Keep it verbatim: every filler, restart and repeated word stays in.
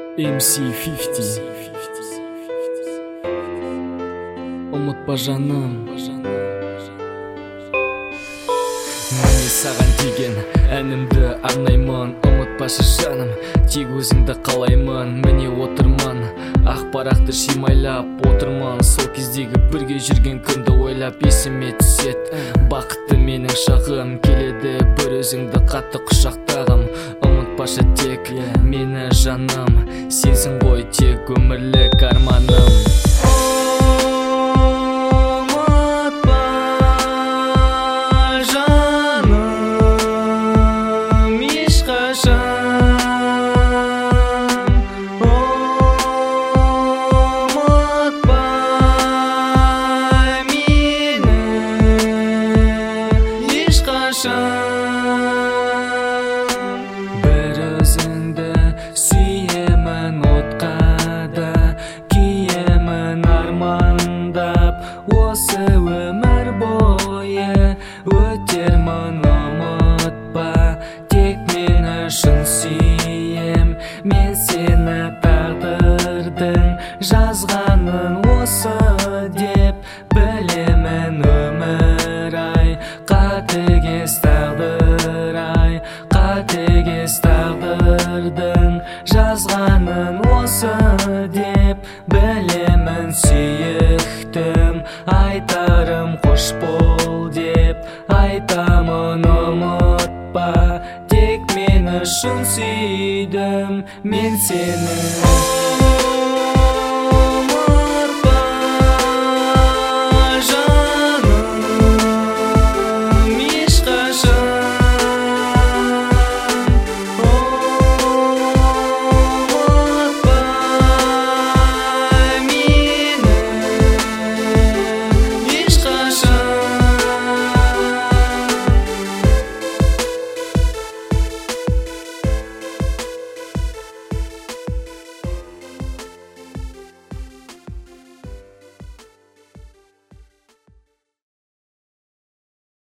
эм си фифти. Ұмытпа жаным, міне саған деген әнімді арнаймын. Ұмытпашы жаным, тек өзіңді қалаймын. Міне отырмын, ақ парақты шимайлап отырмын. Сол кездегі бірге жүрген күнді ойлап есіме түсет. Бақытты менің шағым, келеді бір өзіңді қатты құшақтағым. Ұмытпашы тек мені жаным, сенсің ғой тек өмірлік арманым. Бір өзіңді сүйемін, отқа да киемін армандап. Осы өмір бойы өтермін, ұмытпа, тек мен үшін сүйем. Мен сені тағдырдың жазғанын осы деп білемін. Өмір ай, қатыгез тағдыр ай, қатыгез тағдырдың жазғанын осы деп білемін. Сүйіктім, айтарым қош бол деп айтамын. Ұмытпа, тек мен үшін сүйдім мен сені.